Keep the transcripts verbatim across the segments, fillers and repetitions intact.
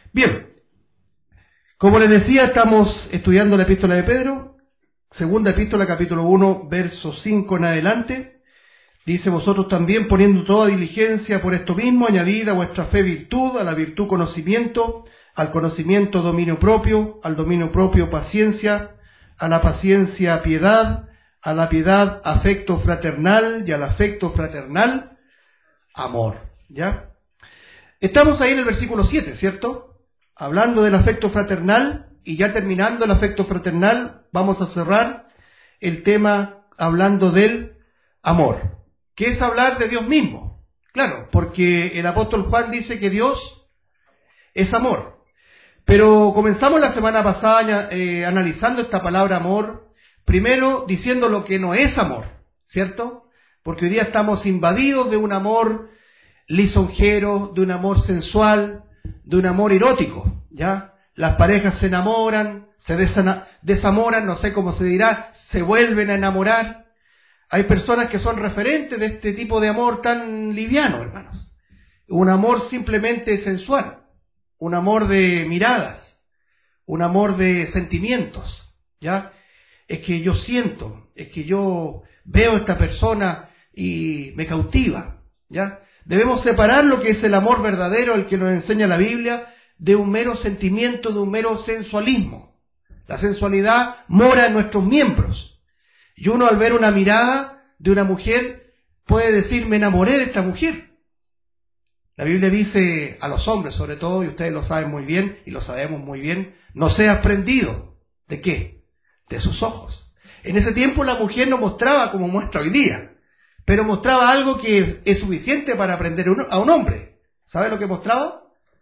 Bien, como les decía, estamos estudiando la epístola de Pedro, segunda epístola, capítulo uno, verso cinco en adelante. Dice: vosotros también, poniendo toda diligencia por esto mismo, añadid a vuestra fe virtud, a la virtud conocimiento, al conocimiento dominio propio, al dominio propio paciencia, a la paciencia piedad, a la piedad afecto fraternal, y al afecto fraternal amor. ¿Ya? Estamos ahí en el versículo siete, ¿cierto? Hablando del afecto fraternal, y ya terminando el afecto fraternal, vamos a cerrar el tema hablando del amor, que es hablar de Dios mismo. Claro, porque el apóstol Juan dice que Dios es amor. Pero comenzamos la semana pasada eh, analizando esta palabra amor, primero diciendo lo que no es amor, ¿cierto? Porque hoy día estamos invadidos de un amor lisonjero, de un amor sensual, de un amor erótico, ¿ya? Las parejas se enamoran, se desana- desamoran, no sé cómo se dirá, se vuelven a enamorar. Hay personas que son referentes de este tipo de amor tan liviano, hermanos. Un amor simplemente sensual, un amor de miradas, un amor de sentimientos, ¿ya? Es que yo siento, es que yo veo a esta persona y me cautiva, ¿ya? Debemos separar lo que es el amor verdadero, el que nos enseña la Biblia, de un mero sentimiento, de un mero sensualismo. La sensualidad mora en nuestros miembros. Y uno al ver una mirada de una mujer puede decir: me enamoré de esta mujer. La Biblia dice a los hombres, sobre todo, y ustedes lo saben muy bien, y lo sabemos muy bien: no seas prendido. ¿De qué? De sus ojos. En ese tiempo la mujer no mostraba como muestra hoy día, pero mostraba algo que es suficiente para prender a un hombre. ¿Sabe lo que mostraba?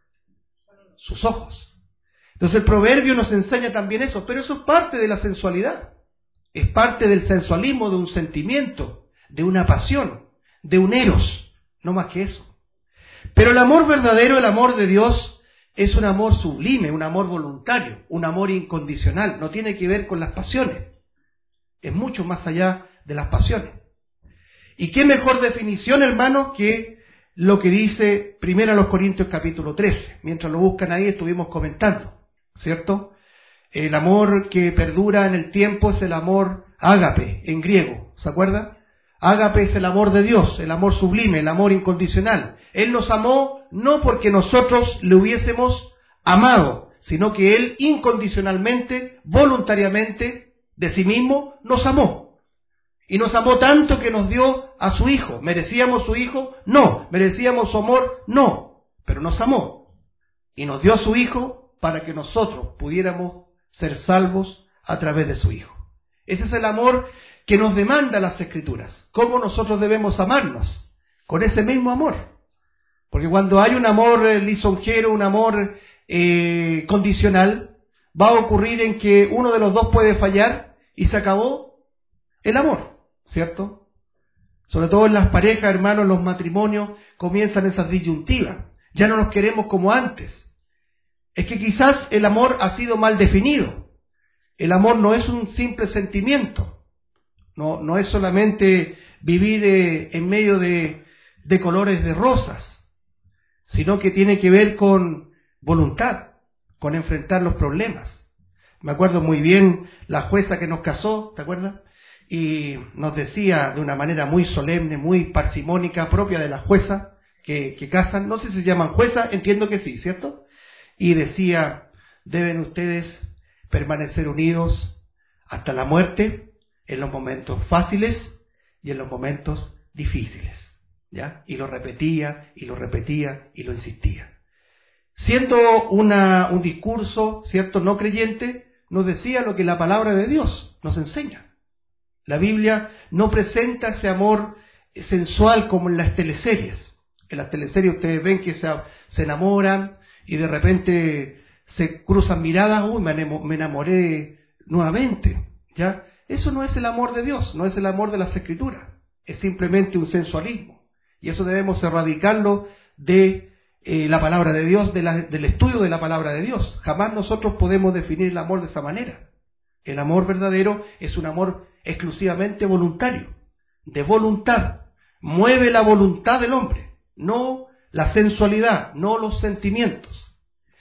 Sus ojos. Entonces el proverbio nos enseña también eso, pero eso es parte de la sensualidad. Es parte del sensualismo, de un sentimiento, de una pasión, de un eros, no más que eso. Pero el amor verdadero, el amor de Dios, es un amor sublime, un amor voluntario, un amor incondicional. No tiene que ver con las pasiones. Es mucho más allá de las pasiones. Y qué mejor definición, hermanos, que lo que dice primero a los Corintios capítulo trece. Mientras lo buscan ahí estuvimos comentando, ¿cierto? El amor que perdura en el tiempo es el amor ágape, en griego, ¿se acuerda? Ágape es el amor de Dios, el amor sublime, el amor incondicional. Él nos amó no porque nosotros le hubiésemos amado, sino que Él incondicionalmente, voluntariamente, de sí mismo, nos amó. Y nos amó tanto que nos dio a su Hijo. ¿Merecíamos su Hijo? No. ¿Merecíamos su amor? No. Pero nos amó. Y nos dio a su Hijo para que nosotros pudiéramos ser salvos a través de su Hijo. Ese es el amor que nos demanda las Escrituras. ¿Cómo nosotros debemos amarnos? Con ese mismo amor. Porque cuando hay un amor lisonjero, un amor eh, condicional, va a ocurrir en que uno de los dos puede fallar y se acabó el amor, ¿cierto? Sobre todo en las parejas, hermanos, en los matrimonios, comienzan esas disyuntivas. Ya no nos queremos como antes. Es que quizás el amor ha sido mal definido. El amor no es un simple sentimiento. No, no es solamente vivir eh, en medio de, de colores de rosas, sino que tiene que ver con voluntad, con enfrentar los problemas. Me acuerdo muy bien la jueza que nos casó, ¿te acuerdas? Y nos decía de una manera muy solemne, muy parsimónica, propia de las juezas que, que casan, no sé si se llaman juezas, entiendo que sí, ¿cierto? Y decía: deben ustedes permanecer unidos hasta la muerte, en los momentos fáciles y en los momentos difíciles, ¿ya? Y lo repetía, y lo repetía, y lo insistía. Siendo una, un discurso, ¿cierto?, no creyente, nos decía lo que la palabra de Dios nos enseña. La Biblia no presenta ese amor sensual como en las teleseries. En las teleseries ustedes ven que se, se enamoran y de repente se cruzan miradas: uy, me enamoré nuevamente, ¿ya? Eso no es el amor de Dios, no es el amor de las Escrituras, es simplemente un sensualismo. Y eso debemos erradicarlo de eh, la palabra de Dios, de la, del estudio de la palabra de Dios. Jamás nosotros podemos definir el amor de esa manera. El amor verdadero es un amor exclusivamente voluntario, de voluntad. Mueve la voluntad del hombre, no la sensualidad, no los sentimientos.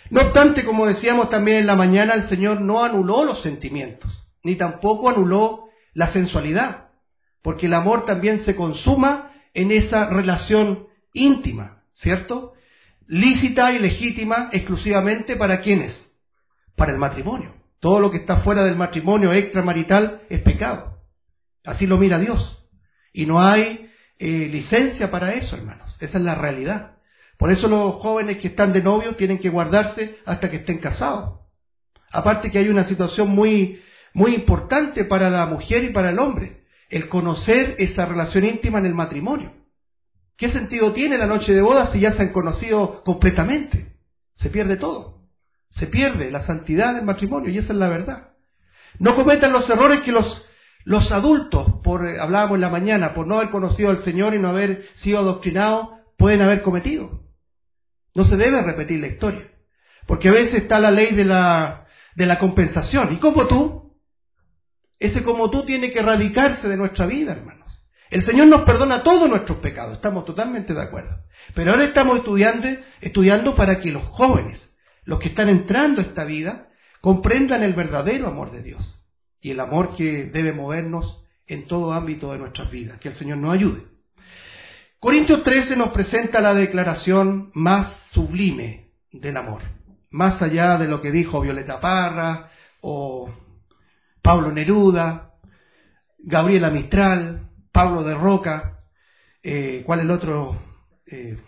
No obstante, como decíamos también en la mañana, el Señor no anuló los sentimientos, ni tampoco anuló la sensualidad, porque el amor también se consuma en esa relación íntima, ¿cierto? Lícita y legítima exclusivamente para ¿quiénes? Para el matrimonio. Todo lo que está fuera del matrimonio extramarital es pecado. Así lo mira Dios. Y no hay eh, licencia para eso, hermanos. Esa es la realidad. Por eso los jóvenes que están de novios tienen que guardarse hasta que estén casados. Aparte que hay una situación muy, muy importante para la mujer y para el hombre, el conocer esa relación íntima en el matrimonio. ¿Qué sentido tiene la noche de boda si ya se han conocido completamente? Se pierde todo. Se pierde la santidad del matrimonio y esa es la verdad. No cometan los errores que los, los adultos, por eh, hablábamos en la mañana, por no haber conocido al Señor y no haber sido adoctrinados, pueden haber cometido. No se debe repetir la historia. Porque a veces está la ley de la, de la compensación. ¿Y como tú? Ese como tú tiene que erradicarse de nuestra vida, hermanos. El Señor nos perdona todos nuestros pecados, estamos totalmente de acuerdo. Pero ahora estamos estudiando, estudiando para que los jóvenes, los que están entrando a esta vida, comprendan el verdadero amor de Dios. Y el amor que debe movernos en todo ámbito de nuestras vidas. Que el Señor nos ayude. Corintios trece nos presenta la declaración más sublime del amor. Más allá de lo que dijo Violeta Parra, o Pablo Neruda, Gabriela Mistral, Pablo de Roca, eh, ¿cuál es el otro? Eh,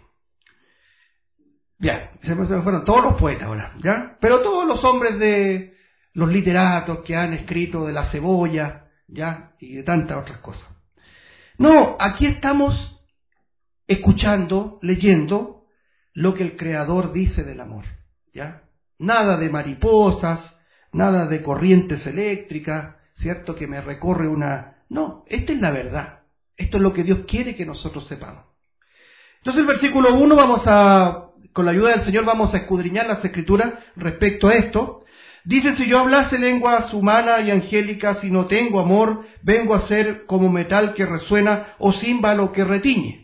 ya, se me fueron todos los poetas ahora, ¿ya? Pero todos los hombres de los literatos que han escrito de la cebolla, ¿ya? Y de tantas otras cosas. No, aquí estamos escuchando, leyendo lo que el Creador dice del amor, ¿ya? Nada de mariposas, nada de corrientes eléctricas, ¿cierto? Que me recorre una... No, esta es la verdad. Esto es lo que Dios quiere que nosotros sepamos. Entonces el versículo uno vamos a, con la ayuda del Señor, vamos a escudriñar las Escrituras respecto a esto. Dice, si yo hablase lenguas humanas y angélicas y no tengo amor, vengo a ser como metal que resuena o címbalo que retiñe.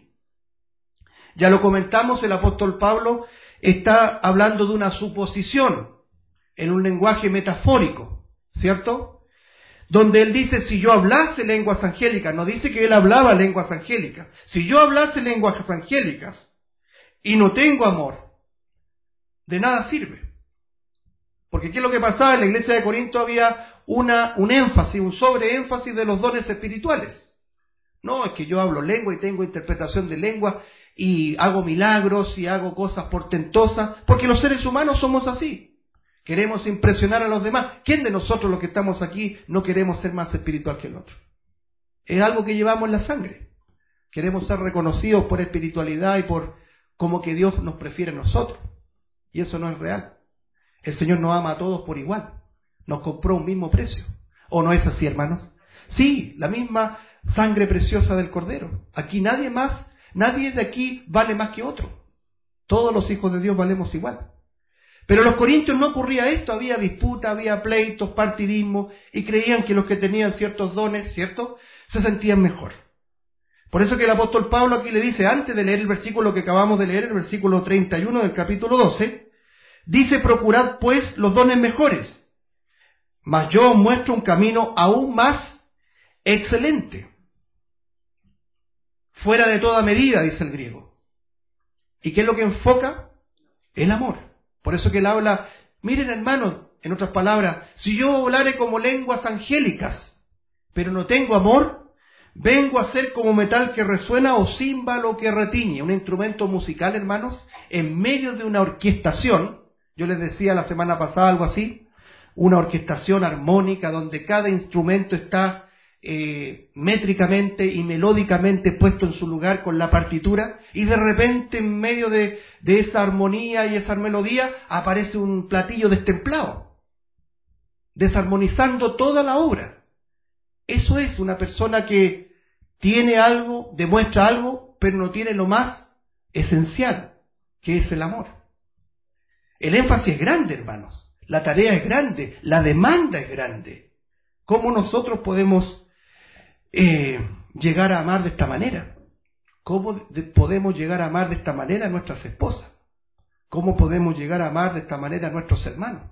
Ya lo comentamos, el apóstol Pablo está hablando de una suposición en un lenguaje metafórico, ¿cierto? Donde él dice, si yo hablase lenguas angélicas, no dice que él hablaba lenguas angélicas. Si yo hablase lenguas angélicas y no tengo amor, de nada sirve. Porque ¿qué es lo que pasaba? En la iglesia de Corinto había una, un énfasis, un sobreénfasis de los dones espirituales. No, es que yo hablo lengua y tengo interpretación de lengua y hago milagros y hago cosas portentosas, porque los seres humanos somos así. Queremos impresionar a los demás. ¿Quién de nosotros los que estamos aquí no queremos ser más espiritual que el otro? Es algo que llevamos en la sangre. Queremos ser reconocidos por espiritualidad y por como que Dios nos prefiere a nosotros. Y eso no es real. El Señor nos ama a todos por igual. Nos compró un mismo precio. ¿O no es así, hermanos? Sí, la misma sangre preciosa del Cordero. Aquí nadie más, nadie de aquí vale más que otro. Todos los hijos de Dios valemos igual. Pero en los corintios no ocurría esto, había disputa, había pleitos, partidismo, y creían que los que tenían ciertos dones, ¿cierto?, se sentían mejor. Por eso que el apóstol Pablo aquí le dice, antes de leer el versículo que acabamos de leer, el versículo treinta y uno del capítulo doce, dice, procurad pues los dones mejores, mas yo os muestro un camino aún más excelente, fuera de toda medida, dice el griego. ¿Y qué es lo que enfoca? El amor. Por eso que él habla, miren hermanos, en otras palabras, si yo hablare como lenguas angélicas, pero no tengo amor, vengo a ser como metal que resuena o címbalo que retiñe, un instrumento musical, hermanos, en medio de una orquestación. Yo les decía la semana pasada algo así, una orquestación armónica donde cada instrumento está eh, métricamente y melódicamente puesto en su lugar con la partitura, y de repente en medio de, de esa armonía y esa melodía aparece un platillo destemplado, desarmonizando toda la obra. Eso es una persona que tiene algo, demuestra algo, pero no tiene lo más esencial, que es el amor. El énfasis es grande, hermanos. La tarea es grande, la demanda es grande. ¿Cómo nosotros podemos eh, llegar a amar de esta manera? ¿Cómo de, podemos llegar a amar de esta manera a nuestras esposas? ¿Cómo podemos llegar a amar de esta manera a nuestros hermanos,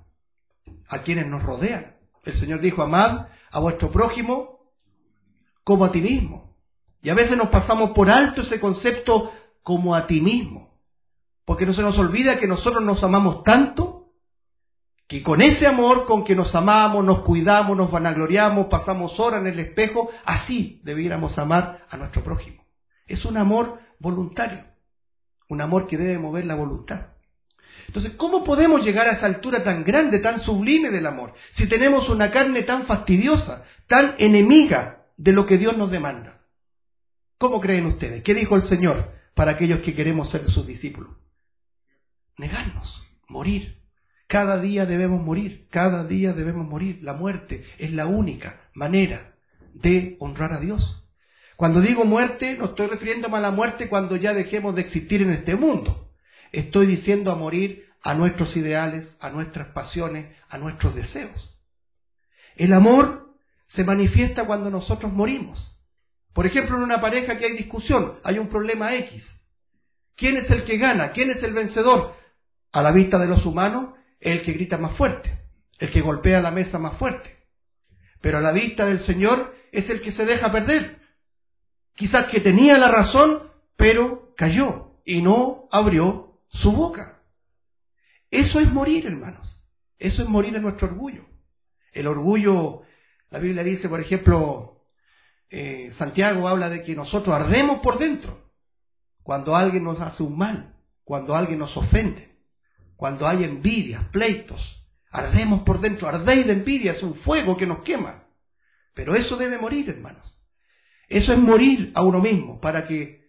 a quienes nos rodean? El Señor dijo, amad a vuestro prójimo como a ti mismo. Y a veces nos pasamos por alto ese concepto como a ti mismo, porque no se nos olvida que nosotros nos amamos tanto, que con ese amor con que nos amamos, nos cuidamos, nos vanagloriamos, pasamos horas en el espejo, así debiéramos amar a nuestro prójimo. Es un amor voluntario, un amor que debe mover la voluntad. Entonces, ¿cómo podemos llegar a esa altura tan grande, tan sublime del amor, si tenemos una carne tan fastidiosa, tan enemiga de lo que Dios nos demanda? ¿Cómo creen ustedes? ¿Qué dijo el Señor para aquellos que queremos ser sus discípulos? Negarnos, morir. Cada día debemos morir, cada día debemos morir. La muerte es la única manera de honrar a Dios. Cuando digo muerte, no estoy refiriéndome a la muerte cuando ya dejemos de existir en este mundo. Estoy diciendo a morir a nuestros ideales, a nuestras pasiones, a nuestros deseos. El amor se manifiesta cuando nosotros morimos. Por ejemplo, en una pareja que hay discusión, hay un problema X. ¿Quién es el que gana? ¿Quién es el vencedor? A la vista de los humanos, el que grita más fuerte, el que golpea la mesa más fuerte. Pero a la vista del Señor es el que se deja perder. Quizás que tenía la razón, pero cayó y no abrió su boca. Eso es morir, hermanos. Eso es morir en nuestro orgullo. El orgullo, la Biblia dice, por ejemplo, eh, Santiago habla de que nosotros ardemos por dentro cuando alguien nos hace un mal, cuando alguien nos ofende, cuando hay envidias, pleitos. Ardemos por dentro, ardéis de envidia, es un fuego que nos quema. Pero eso debe morir, hermanos. Eso es morir a uno mismo para que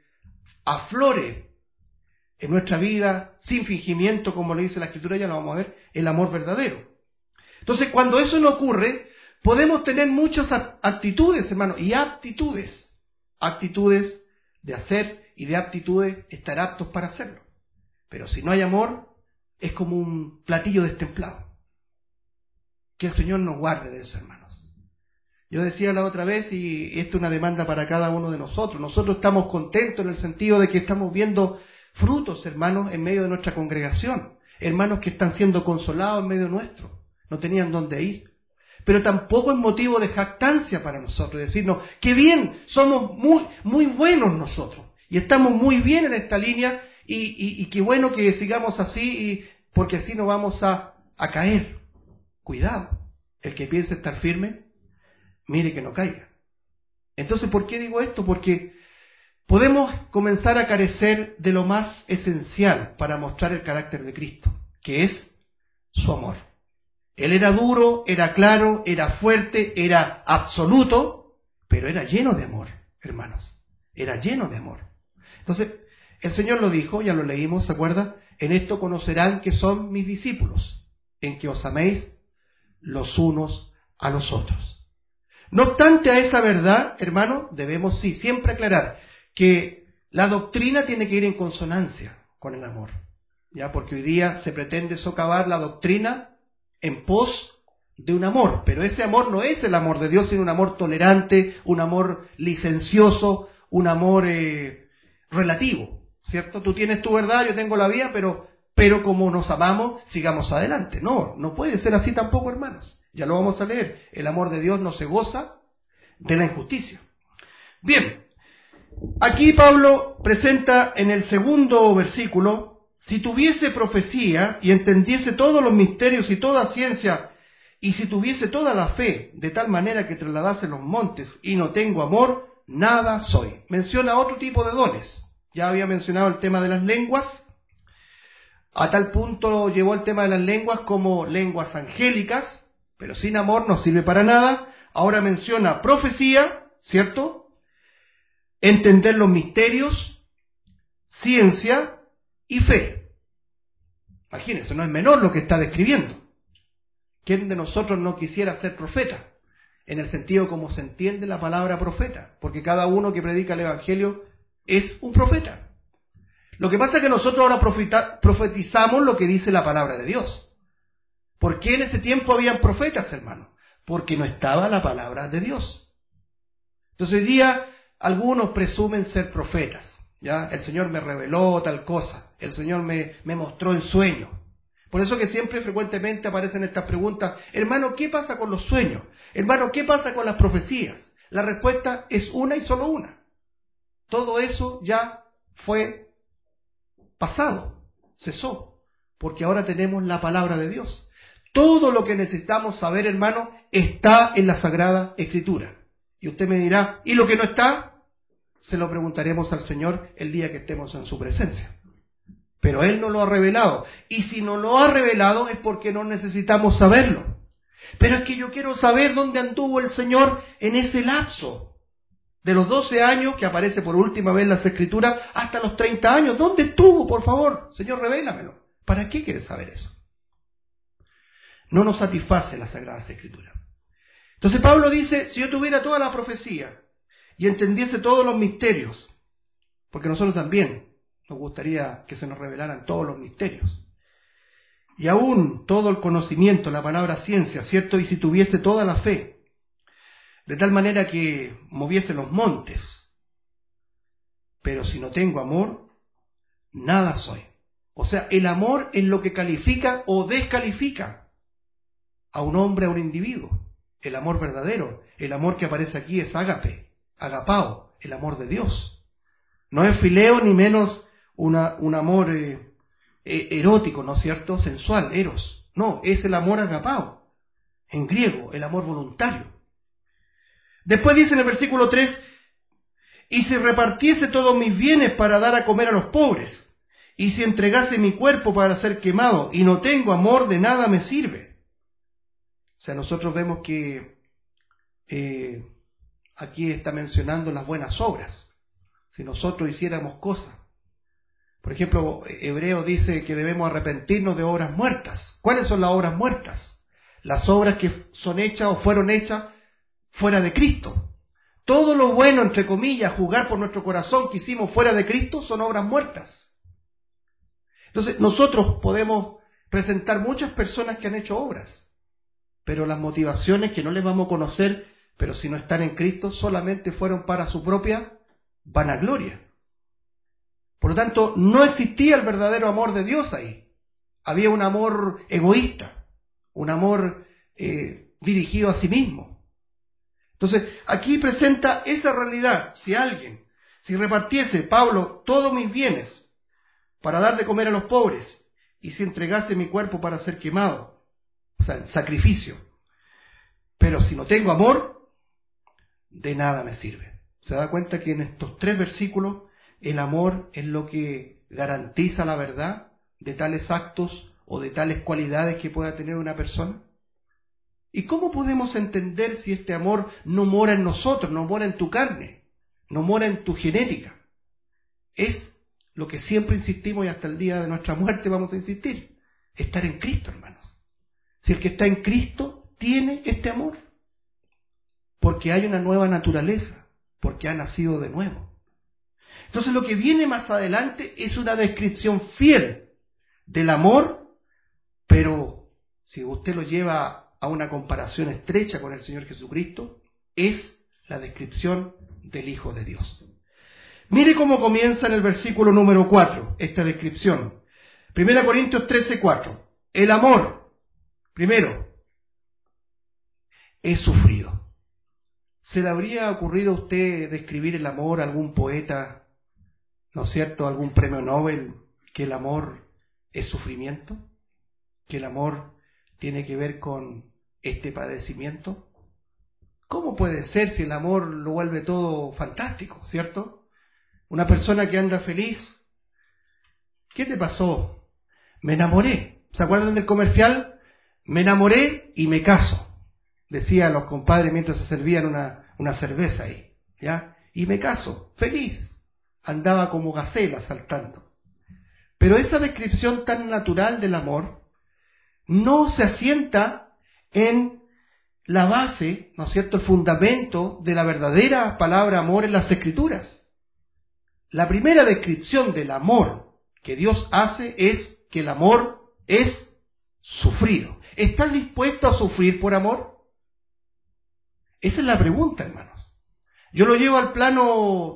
aflore en nuestra vida, sin fingimiento, como le dice la Escritura, ya lo vamos a ver, el amor verdadero. Entonces, cuando eso no ocurre, podemos tener muchas actitudes, hermanos, y aptitudes. Actitudes de hacer y de aptitudes estar aptos para hacerlo. Pero si no hay amor, es como un platillo destemplado. Que el Señor nos guarde de eso, hermanos. Yo decía la otra vez, y esto es una demanda para cada uno de nosotros, nosotros estamos contentos en el sentido de que estamos viendo frutos, hermanos, en medio de nuestra congregación, hermanos que están siendo consolados en medio nuestro, no tenían dónde ir. Pero tampoco es motivo de jactancia para nosotros, decirnos, qué bien, somos muy, muy buenos nosotros, y estamos muy bien en esta línea, y, y, y qué bueno que sigamos así, y, porque así no vamos a, a caer. Cuidado, el que piense estar firme, mire que no caiga. Entonces, ¿por qué digo esto? Porque podemos comenzar a carecer de lo más esencial para mostrar el carácter de Cristo, que es su amor. Él era duro, era claro, era fuerte, era absoluto, pero era lleno de amor, hermanos. Era lleno de amor. Entonces, el Señor lo dijo, ya lo leímos, ¿se acuerda? En esto conocerán que son mis discípulos, en que os améis los unos a los otros. No obstante a esa verdad, hermano, debemos sí siempre aclarar que la doctrina tiene que ir en consonancia con el amor, ya porque hoy día se pretende socavar la doctrina en pos de un amor, pero ese amor no es el amor de Dios, sino un amor tolerante, un amor licencioso, un amor eh, relativo, ¿cierto? Tú tienes tu verdad, yo tengo la mía, pero, pero como nos amamos, sigamos adelante. No, no puede ser así tampoco, hermanos. Ya lo vamos a leer. El amor de Dios no se goza de la injusticia. Bien, aquí Pablo presenta en el segundo versículo, si tuviese profecía y entendiese todos los misterios y toda ciencia, y si tuviese toda la fe, de tal manera que trasladase los montes y no tengo amor, nada soy. Menciona otro tipo de dones. Ya había mencionado el tema de las lenguas. A tal punto llevó el tema de las lenguas como lenguas angélicas, pero sin amor no sirve para nada. Ahora menciona profecía, ¿cierto? Entender los misterios, ciencia y fe. Imagínense, no es menor lo que está describiendo. ¿Quién de nosotros no quisiera ser profeta? En el sentido como se entiende la palabra profeta, porque cada uno que predica el Evangelio es un profeta. Lo que pasa es que nosotros ahora profeta, profetizamos lo que dice la palabra de Dios. ¿Por qué en ese tiempo habían profetas, hermano? Porque no estaba la palabra de Dios. Entonces hoy día algunos presumen ser profetas, ¿ya? El Señor me reveló tal cosa, el Señor me, me mostró en sueño. Por eso que siempre frecuentemente aparecen estas preguntas: hermano, ¿qué pasa con los sueños? Hermano, ¿qué pasa con las profecías? La respuesta es una y solo una. Todo eso ya fue pasado, cesó, porque ahora tenemos la palabra de Dios. Todo lo que necesitamos saber, hermano, está en la Sagrada Escritura. Y usted me dirá, ¿y lo que no está? Se lo preguntaremos al Señor el día que estemos en su presencia. Pero Él no lo ha revelado. Y si no lo ha revelado es porque no necesitamos saberlo. Pero es que yo quiero saber dónde anduvo el Señor en ese lapso. De los doce años, que aparece por última vez en las Escrituras, hasta los treinta años. ¿Dónde estuvo, por favor? Señor, revélamelo. ¿Para qué quieres saber eso? No nos satisface las Sagradas Escrituras. Entonces Pablo dice, si yo tuviera toda la profecía y entendiese todos los misterios, porque nosotros también nos gustaría que se nos revelaran todos los misterios, y aún todo el conocimiento, la palabra ciencia, ¿cierto? Y si tuviese toda la fe, de tal manera que moviese los montes, pero si no tengo amor, nada soy. O sea, el amor es lo que califica o descalifica a un hombre, a un individuo. El amor verdadero, el amor que aparece aquí es ágape, agapao, el amor de Dios. No es fileo ni menos una, un amor eh, eh, erótico, ¿no es cierto? Sensual, eros. No, es el amor agapao, en griego, el amor voluntario. Después dice en el versículo tres, y si repartiese todos mis bienes para dar a comer a los pobres, y si entregase mi cuerpo para ser quemado, y no tengo amor, de nada me sirve. O sea, nosotros vemos que eh, aquí está mencionando las buenas obras. Si nosotros hiciéramos cosas. Por ejemplo, Hebreo dice que debemos arrepentirnos de obras muertas. ¿Cuáles son las obras muertas? Las obras que son hechas o fueron hechas fuera de Cristo. Todo lo bueno, entre comillas, juzgar por nuestro corazón que hicimos fuera de Cristo son obras muertas. Entonces, nosotros podemos presentar muchas personas que han hecho obras, pero las motivaciones que no les vamos a conocer, pero si no están en Cristo, solamente fueron para su propia vanagloria. Por lo tanto, no existía el verdadero amor de Dios ahí. Había un amor egoísta, un amor eh, dirigido a sí mismo. Entonces, aquí presenta esa realidad. Si alguien, si repartiese, Pablo, todos mis bienes para dar de comer a los pobres, y si entregase mi cuerpo para ser quemado, o sea, el sacrificio, pero si no tengo amor, de nada me sirve. ¿Se da cuenta que en estos tres versículos el amor es lo que garantiza la verdad de tales actos o de tales cualidades que pueda tener una persona? ¿Y cómo podemos entender si este amor no mora en nosotros, no mora en tu carne, no mora en tu genética? Es lo que siempre insistimos y hasta el día de nuestra muerte vamos a insistir: estar en Cristo, hermanos. Si el que está en Cristo tiene este amor, porque hay una nueva naturaleza, porque ha nacido de nuevo. Entonces lo que viene más adelante es una descripción fiel del amor, pero si usted lo lleva a una comparación estrecha con el Señor Jesucristo, es la descripción del Hijo de Dios. Mire cómo comienza en el versículo número cuatro, esta descripción. Primera Corintios trece, cuatro. El amor, primero, es sufrido. ¿Se le habría ocurrido a usted describir el amor a algún poeta, no es cierto, algún premio Nobel, que el amor es sufrimiento? ¿Que el amor tiene que ver con este padecimiento? ¿Cómo puede ser si el amor lo vuelve todo fantástico, cierto? Una persona que anda feliz, ¿qué te pasó? Me enamoré. ¿Se acuerdan del comercial? Me enamoré y me caso, decían los compadres mientras se servían una, una cerveza ahí, ¿ya? Y me caso, feliz. Andaba como gacela saltando. Pero esa descripción tan natural del amor no se asienta en la base, ¿no es cierto?, el fundamento de la verdadera palabra amor en las Escrituras. La primera descripción del amor que Dios hace es que el amor es sufrido. ¿Estás dispuesto a sufrir por amor? Esa es la pregunta, hermanos. Yo lo llevo al plano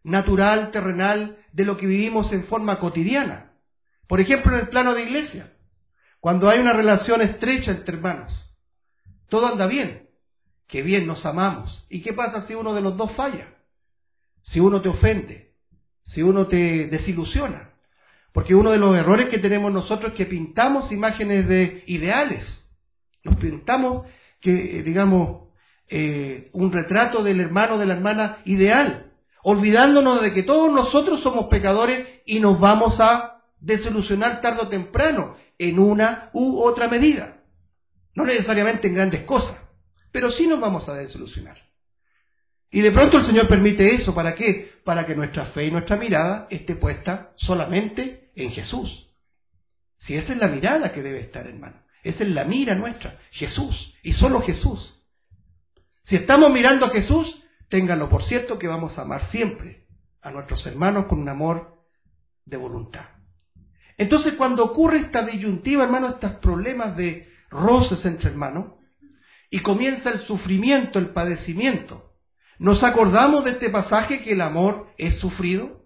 natural, terrenal, de lo que vivimos en forma cotidiana. Por ejemplo, en el plano de iglesia, cuando hay una relación estrecha entre hermanos, todo anda bien, qué bien nos amamos. ¿Y qué pasa si uno de los dos falla? Si uno te ofende, si uno te desilusiona. Porque uno de los errores que tenemos nosotros es que pintamos imágenes de ideales. Nos pintamos, que digamos, eh, un retrato del hermano, de la hermana ideal, olvidándonos de que todos nosotros somos pecadores y nos vamos a desilusionar tarde o temprano, en una u otra medida. No necesariamente en grandes cosas, pero sí nos vamos a desilusionar. Y de pronto el Señor permite eso, ¿para qué? Para que nuestra fe y nuestra mirada esté puesta solamente en Jesús. Si esa es la mirada que debe estar, hermano, esa es la mira nuestra, Jesús, y solo Jesús. Si estamos mirando a Jesús, ténganlo por cierto que vamos a amar siempre a nuestros hermanos con un amor de voluntad. Entonces, cuando ocurre esta disyuntiva, hermano, estos problemas de roces entre hermanos, y comienza el sufrimiento, el padecimiento, ¿nos acordamos de este pasaje que el amor es sufrido?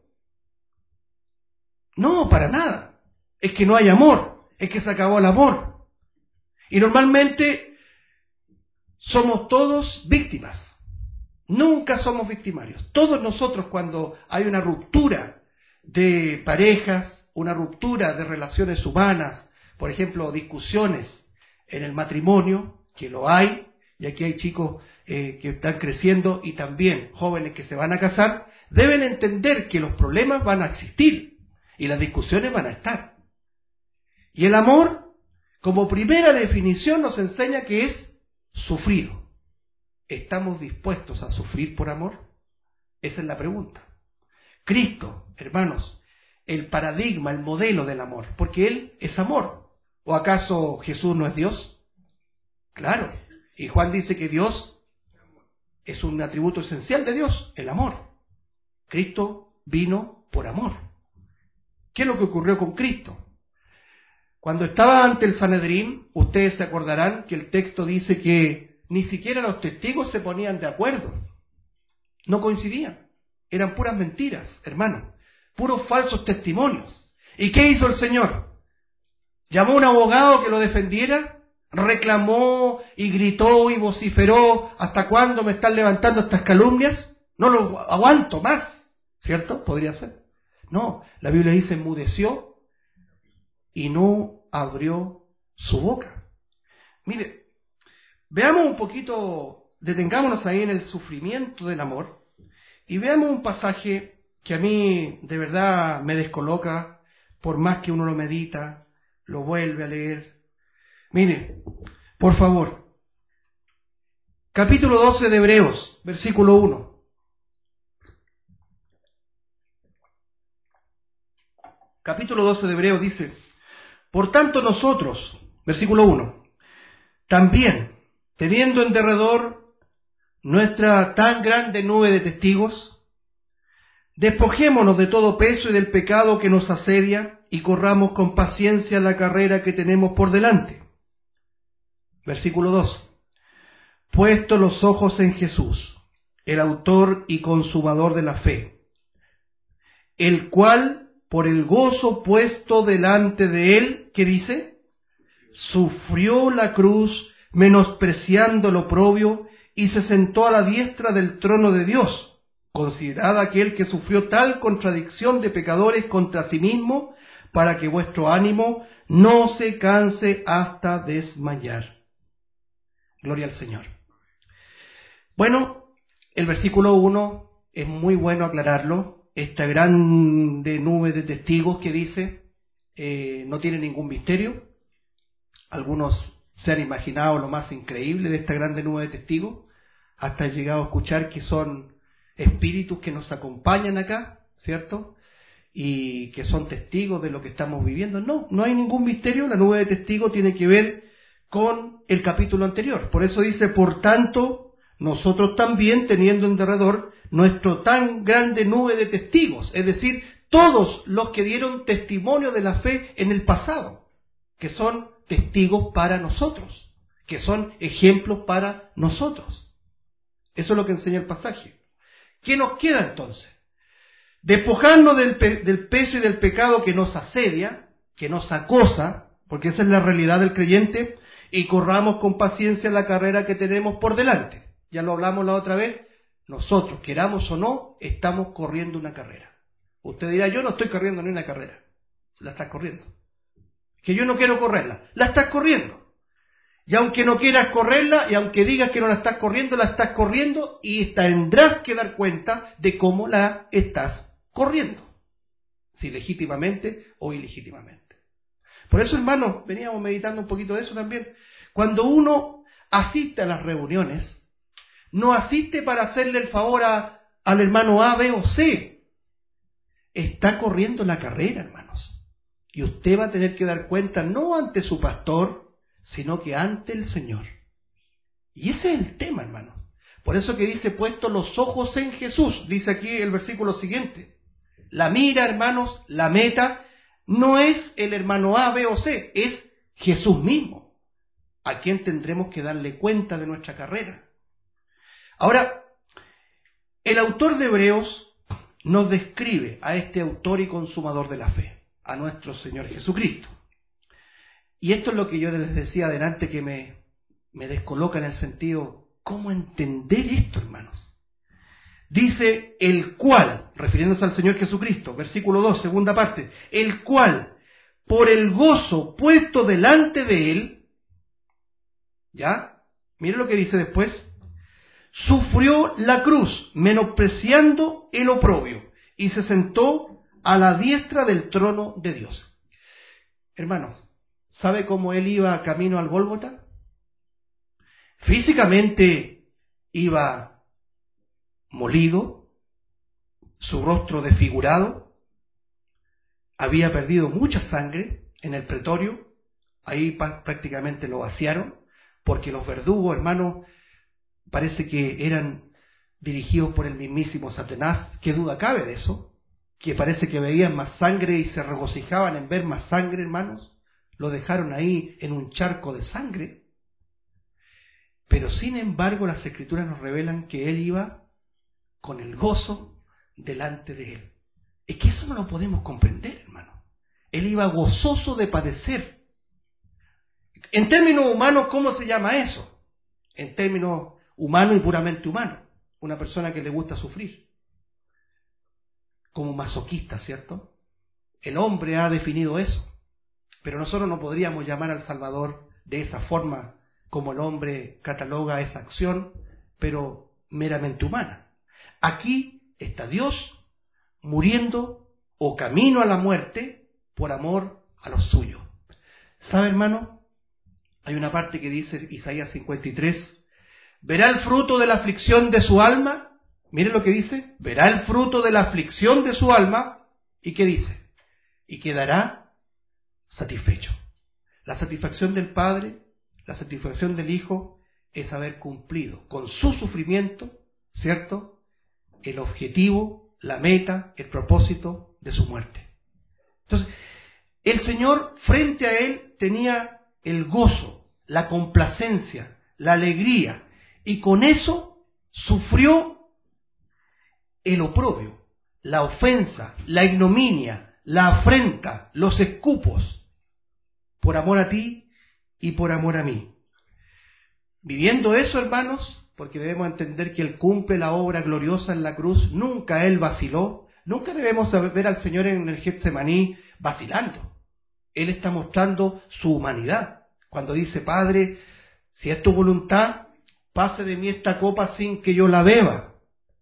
No, para nada. Es que no hay amor, es que se acabó el amor. Y normalmente somos todos víctimas. Nunca somos victimarios. Todos nosotros, cuando hay una ruptura de parejas, una ruptura de relaciones humanas, por ejemplo, discusiones en el matrimonio, que lo hay, y aquí hay chicos eh, que están creciendo y también jóvenes que se van a casar, deben entender que los problemas van a existir y las discusiones van a estar. Y el amor, como primera definición, nos enseña que es sufrido. ¿Estamos dispuestos a sufrir por amor? Esa es la pregunta. Cristo, hermanos, el paradigma, el modelo del amor, porque Él es amor. ¿O acaso Jesús no es Dios? Claro. Y Juan dice que Dios es un atributo esencial de Dios, el amor. Cristo vino por amor. ¿Qué es lo que ocurrió con Cristo? Cuando estaba ante el Sanedrín, ustedes se acordarán que el texto dice que ni siquiera los testigos se ponían de acuerdo. No coincidían. Eran puras mentiras, hermano. Puros falsos testimonios. ¿Y qué hizo el Señor? ¿Llamó a un abogado que lo defendiera? ¿Reclamó y gritó y vociferó? ¿Hasta cuándo me están levantando estas calumnias? No lo aguanto más. ¿Cierto? Podría ser. No, la Biblia dice enmudeció y no abrió su boca. Mire, veamos un poquito, detengámonos ahí en el sufrimiento del amor y veamos un pasaje que a mí de verdad me descoloca, por más que uno lo medita, lo vuelve a leer. Mire, por favor, capítulo doce de Hebreos, versículo uno. Capítulo doce de Hebreos dice: por tanto nosotros, versículo uno, también, teniendo en derredor nuestra tan grande nube de testigos, despojémonos de todo peso y del pecado que nos asedia y corramos con paciencia la carrera que tenemos por delante. Versículo dos. Puesto los ojos en Jesús, el autor y consumador de la fe, el cual, por el gozo puesto delante de él, ¿qué dice? Sufrió la cruz, menospreciando el oprobio, y se sentó a la diestra del trono de Dios. Considerad aquel que sufrió tal contradicción de pecadores contra sí mismo, para que vuestro ánimo no se canse hasta desmayar. Gloria al Señor. Bueno, el versículo uno es muy bueno aclararlo. Esta grande nube de testigos que dice, eh, no tiene ningún misterio. Algunos se han imaginado lo más increíble de esta grande nube de testigos, hasta han llegado a escuchar que son espíritus que nos acompañan acá, ¿cierto? Y que son testigos de lo que estamos viviendo. No, no hay ningún misterio. La nube de testigos tiene que ver con el capítulo anterior. Por eso dice, por tanto, nosotros también, teniendo en derredor nuestro tan grande nube de testigos, es decir, todos los que dieron testimonio de la fe en el pasado, que son testigos para nosotros, que son ejemplos para nosotros. Eso es lo que enseña el pasaje. ¿Qué nos queda entonces? despojarnos del, pe- del peso y del pecado que nos asedia, que nos acosa, porque esa es la realidad del creyente, y corramos con paciencia la carrera que tenemos por delante. Ya lo hablamos la otra vez, nosotros, queramos o no, estamos corriendo una carrera. Usted dirá, yo no estoy corriendo ni una carrera, la estás corriendo. Que yo no quiero correrla, la estás corriendo. Y aunque no quieras correrla, y aunque digas que no la estás corriendo, la estás corriendo y tendrás que dar cuenta de cómo la estás corriendo. Si legítimamente o ilegítimamente. Por eso, hermanos, veníamos meditando un poquito de eso también. Cuando uno asiste a las reuniones, no asiste para hacerle el favor a, al hermano A, B o C. Está corriendo la carrera, hermanos. Y usted va a tener que dar cuenta no ante su pastor, sino que ante el Señor. Y ese es el tema, hermano. Por eso que dice, puesto los ojos en Jesús, dice aquí el versículo siguiente. La mira, hermanos, la meta, no es el hermano A, B o C, es Jesús mismo, a quien tendremos que darle cuenta de nuestra carrera. Ahora, el autor de Hebreos nos describe a este autor y consumador de la fe, a nuestro Señor Jesucristo. Y esto es lo que yo les decía adelante, que me, me descoloca en el sentido, ¿cómo entender esto, hermanos? Dice, el cual, refiriéndose al Señor Jesucristo, versículo dos, segunda parte, el cual, por el gozo puesto delante de él, ¿ya? Mire lo que dice después, sufrió la cruz, menospreciando el oprobio, y se sentó a la diestra del trono de Dios. Hermanos, ¿sabe cómo él iba camino al Gólgota? Físicamente iba molido, su rostro desfigurado, había perdido mucha sangre en el pretorio, ahí prácticamente lo vaciaron, porque los verdugos, hermanos, parece que eran dirigidos por el mismísimo Satanás. ¿Qué duda cabe de eso? Que parece que veían más sangre y se regocijaban en ver más sangre, hermanos. Lo dejaron ahí en un charco de sangre. Pero sin embargo las Escrituras nos revelan que él iba con el gozo delante de él. Es que eso no lo podemos comprender, hermano. Él iba gozoso de padecer. En términos humanos, ¿cómo se llama eso? En términos humanos y puramente humanos. Una persona que le gusta sufrir. Como masoquista, ¿cierto? El hombre ha definido eso. Pero nosotros no podríamos llamar al Salvador de esa forma como el hombre cataloga esa acción, pero meramente humana. Aquí está Dios muriendo o camino a la muerte por amor a los suyos. ¿Sabe, hermano? Hay una parte que dice Isaías cincuenta y tres, verá el fruto de la aflicción de su alma. Mire lo que dice, verá el fruto de la aflicción de su alma. ¿Y qué dice? Y quedará satisfecho. La satisfacción del Padre, la satisfacción del Hijo, es haber cumplido con su sufrimiento, ¿cierto?, el objetivo, la meta, el propósito de su muerte. Entonces, el Señor frente a él tenía el gozo, la complacencia, la alegría, y con eso sufrió el oprobio, la ofensa, la ignominia, la afrenta, los escupos, por amor a ti y por amor a mí. Viviendo eso, hermanos, porque debemos entender que Él cumple la obra gloriosa en la cruz, nunca Él vaciló, nunca debemos ver al Señor en el Getsemaní vacilando. Él está mostrando su humanidad. Cuando dice, Padre, si es tu voluntad, pase de mí esta copa sin que yo la beba.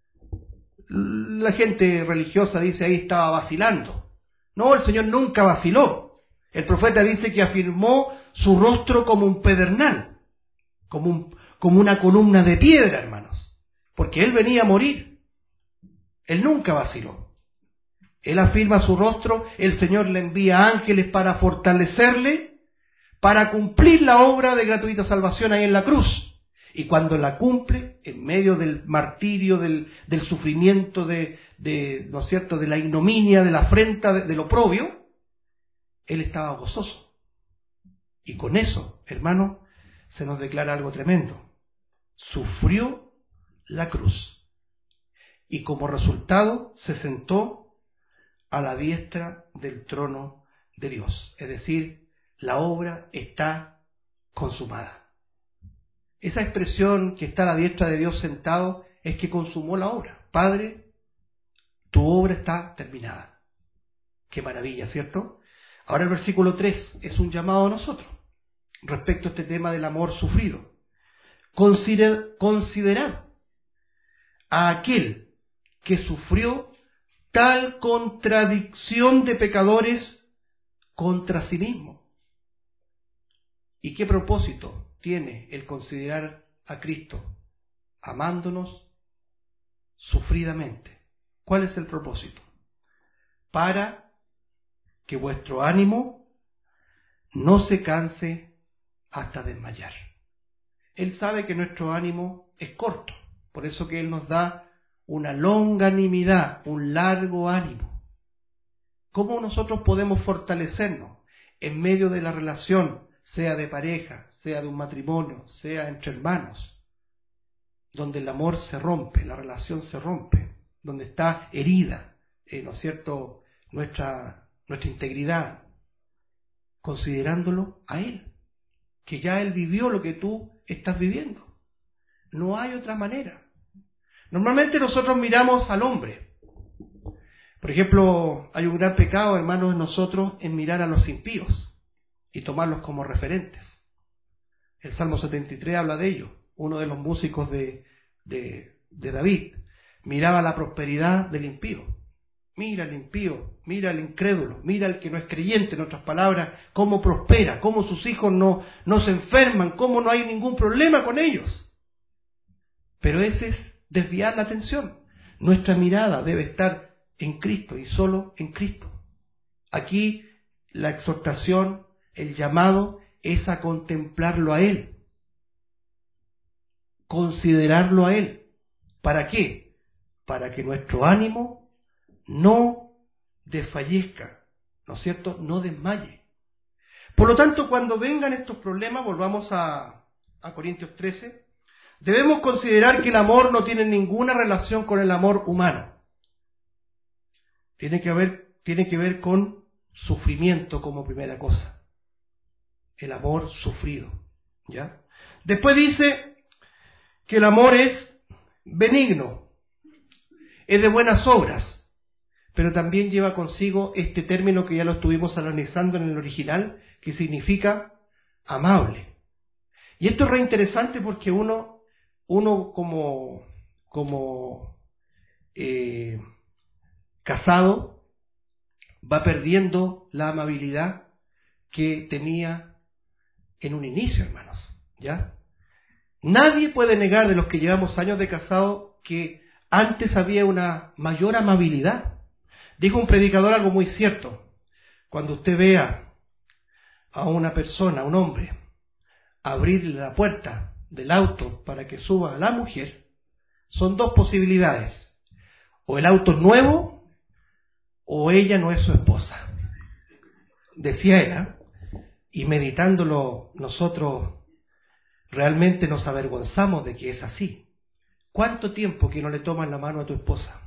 La gente religiosa dice, ahí estaba vacilando. No, el Señor nunca vaciló. El profeta dice que afirmó su rostro como un pedernal, como, un, como una columna de piedra, hermanos, porque Él venía a morir. Él nunca vaciló. Él afirma su rostro, el Señor le envía ángeles para fortalecerle, para cumplir la obra de gratuita salvación ahí en la cruz. Y cuando la cumple, en medio del martirio, del, del sufrimiento, de, de, ¿no es cierto?, de la ignominia, de la afrenta, de, del oprobio, Él estaba gozoso. Y con eso, hermano, se nos declara algo tremendo. Sufrió la cruz. Y como resultado se sentó a la diestra del trono de Dios. Es decir, la obra está consumada. Esa expresión que está a la diestra de Dios sentado es que consumó la obra. Padre, tu obra está terminada. Qué maravilla, ¿cierto? Ahora el versículo tres es un llamado a nosotros respecto a este tema del amor sufrido. Consider, considerad a aquel que sufrió tal contradicción de pecadores contra sí mismo. ¿Y qué propósito tiene el considerar a Cristo amándonos sufridamente? ¿Cuál es el propósito? Para que vuestro ánimo no se canse hasta desmayar. Él sabe que nuestro ánimo es corto, por eso que Él nos da una longanimidad, un largo ánimo. ¿Cómo nosotros podemos fortalecernos en medio de la relación, sea de pareja, sea de un matrimonio, sea entre hermanos, donde el amor se rompe, la relación se rompe, donde está herida, eh, ¿no es cierto?, nuestra, nuestra integridad, considerándolo a Él, que ya Él vivió lo que tú estás viviendo. No hay otra manera. Normalmente nosotros miramos al hombre. Por ejemplo, hay un gran pecado, hermanos, en nosotros en mirar a los impíos y tomarlos como referentes. El Salmo setenta y tres habla de ello. Uno de los músicos de, de, de David miraba la prosperidad del impío. Mira al impío, mira al incrédulo, mira al que no es creyente, en otras palabras, cómo prospera, cómo sus hijos no, no se enferman, cómo no hay ningún problema con ellos. Pero ese es desviar la atención. Nuestra mirada debe estar en Cristo y solo en Cristo. Aquí la exhortación, el llamado es a contemplarlo a Él, considerarlo a Él. ¿Para qué? Para que nuestro ánimo no desfallezca, ¿no es cierto?, no desmaye. Por lo tanto, cuando vengan estos problemas, volvamos a, a Corintios trece, debemos considerar que el amor no tiene ninguna relación con el amor humano. Tiene que ver, tiene que ver con sufrimiento como primera cosa. El amor sufrido, ¿ya? Después dice que el amor es benigno, es de buenas obras, pero también lleva consigo este término que ya lo estuvimos analizando en el original, que significa amable. Y esto es re interesante porque uno, uno como, como eh, casado va perdiendo la amabilidad que tenía en un inicio, hermanos, ¿ya? Nadie puede negar de los que llevamos años de casado que antes había una mayor amabilidad. Dijo un predicador algo muy cierto. Cuando usted vea a una persona, a un hombre, abrirle la puerta del auto para que suba a la mujer, son dos posibilidades. O el auto es nuevo, o ella no es su esposa. Decía él, ¿eh? Y meditándolo nosotros realmente nos avergonzamos de que es así. ¿Cuánto tiempo que no le tomas la mano a tu esposa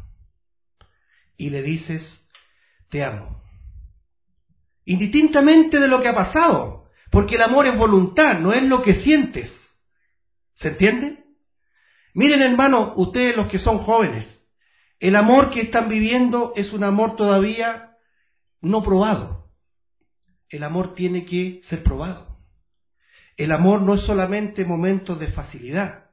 y le dices, te amo? Indistintamente de lo que ha pasado, porque el amor es voluntad, no es lo que sientes. ¿Se entiende? Miren, hermanos, ustedes los que son jóvenes, el amor que están viviendo es un amor todavía no probado. El amor tiene que ser probado. El amor no es solamente momentos de facilidad,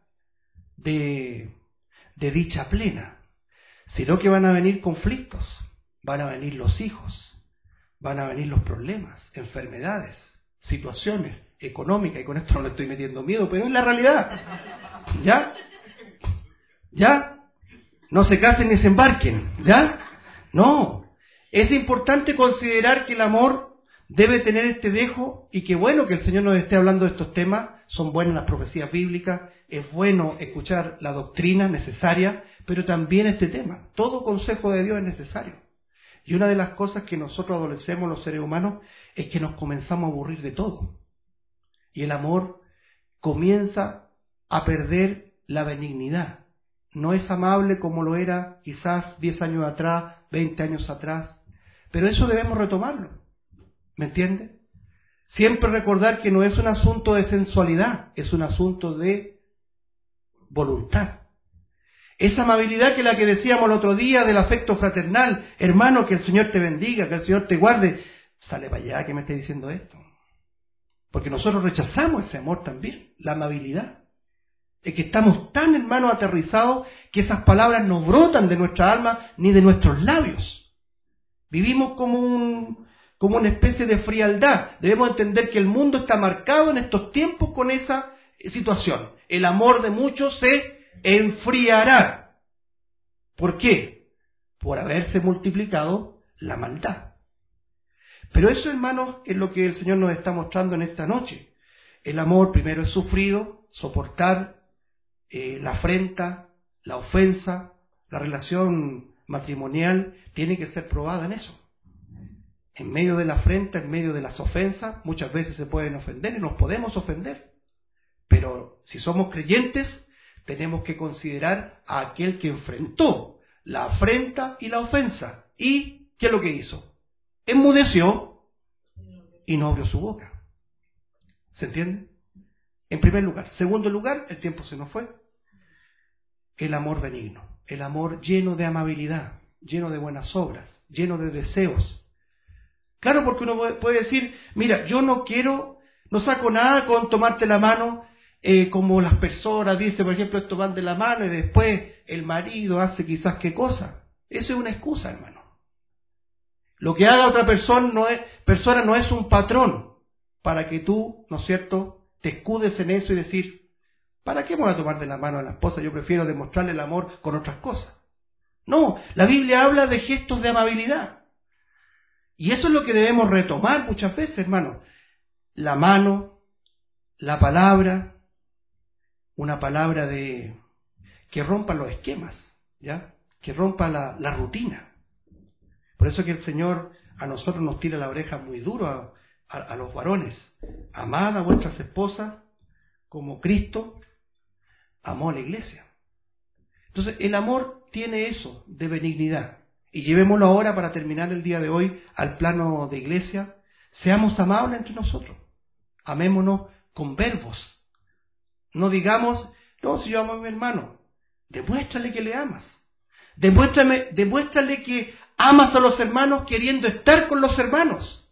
de, de dicha plena, sino que van a venir conflictos, van a venir los hijos, van a venir los problemas, enfermedades, situaciones económicas, y con esto no le estoy metiendo miedo, pero es la realidad. ¿Ya? ¿Ya? No se casen ni se embarquen, ¿ya? No. Es importante considerar que el amor debe tener este dejo, y que bueno que el Señor nos esté hablando de estos temas. Son buenas las profecías bíblicas, es bueno escuchar la doctrina necesaria, pero también este tema. Todo consejo de Dios es necesario. Y una de las cosas que nosotros adolecemos los seres humanos es que nos comenzamos a aburrir de todo. Y el amor comienza a perder la benignidad. No es amable como lo era quizás diez años atrás, veinte años atrás. Pero eso debemos retomarlo, ¿me entiende? Siempre recordar que no es un asunto de sensualidad, es un asunto de voluntad. Esa amabilidad que la que decíamos el otro día del afecto fraternal, hermano, que el Señor te bendiga, que el Señor te guarde, sale para allá que me esté diciendo esto. Porque nosotros rechazamos ese amor también, la amabilidad. Es que estamos tan, hermanos, aterrizados que esas palabras no brotan de nuestra alma ni de nuestros labios. Vivimos como, un, como una especie de frialdad. Debemos entender que el mundo está marcado en estos tiempos con esa situación. El amor de muchos se enfriará. ¿Por qué? Por haberse multiplicado la maldad. Pero eso, hermanos, es lo que el Señor nos está mostrando en esta noche. El amor primero es sufrido, soportar eh, la afrenta, la ofensa, la relación matrimonial tiene que ser probada en eso. En medio de la afrenta, en medio de las ofensas, muchas veces se pueden ofender y nos podemos ofender. Pero si somos creyentes, tenemos que considerar a aquel que enfrentó la afrenta y la ofensa. ¿Y qué es lo que hizo? Enmudeció y no abrió su boca. ¿Se entiende? En primer lugar. Segundo lugar, el tiempo se nos fue. El amor benigno, el amor lleno de amabilidad, lleno de buenas obras, lleno de deseos. Claro, porque uno puede decir, mira, yo no quiero, no saco nada con tomarte la mano, eh, como las personas dicen, por ejemplo, esto van de la mano y después el marido hace quizás qué cosa. Eso es una excusa, hermano. Lo que haga otra persona no es, persona no es un patrón para que tú, ¿no es cierto?, te escudes en eso y decir, ¿para qué me voy a tomar de la mano a la esposa? Yo prefiero demostrarle el amor con otras cosas. No, la Biblia habla de gestos de amabilidad. Y eso es lo que debemos retomar muchas veces, hermano. La mano, la palabra, una palabra de que rompa los esquemas, ¿ya? Que rompa la, la rutina. Por eso que el Señor a nosotros nos tira la oreja muy duro a, a, a los varones. Amad a vuestras esposas como Cristo amó a la iglesia. Entonces, el amor tiene eso de benignidad. Y llevémoslo ahora, para terminar el día de hoy, al plano de iglesia. Seamos amables entre nosotros. Amémonos con verbos. No digamos, no, si yo amo a mi hermano. Demuéstrale que le amas. Demuéstrame, demuéstrale que amas a los hermanos queriendo estar con los hermanos.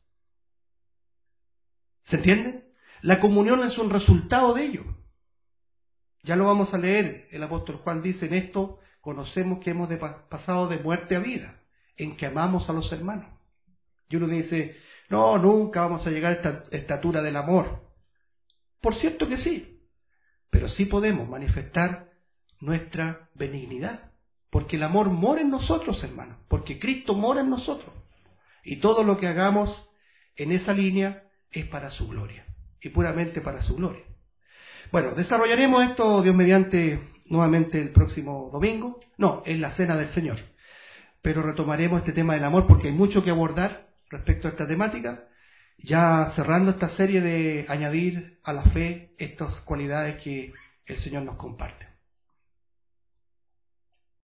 ¿Se entiende? La comunión es un resultado de ello. Ya lo vamos a leer. El apóstol Juan dice, en esto conocemos que hemos de pa- pasado de muerte a vida, en que amamos a los hermanos. Y uno dice, no, nunca vamos a llegar a esta estatura del amor. Por cierto que sí, pero sí podemos manifestar nuestra benignidad, porque el amor mora en nosotros, hermanos, porque Cristo mora en nosotros. Y todo lo que hagamos en esa línea es para su gloria, y puramente para su gloria. Bueno, desarrollaremos esto, Dios mediante, nuevamente el próximo domingo. No, en la Cena del Señor. Pero retomaremos este tema del amor porque hay mucho que abordar respecto a esta temática, ya cerrando esta serie de añadir a la fe estas cualidades que el Señor nos comparte.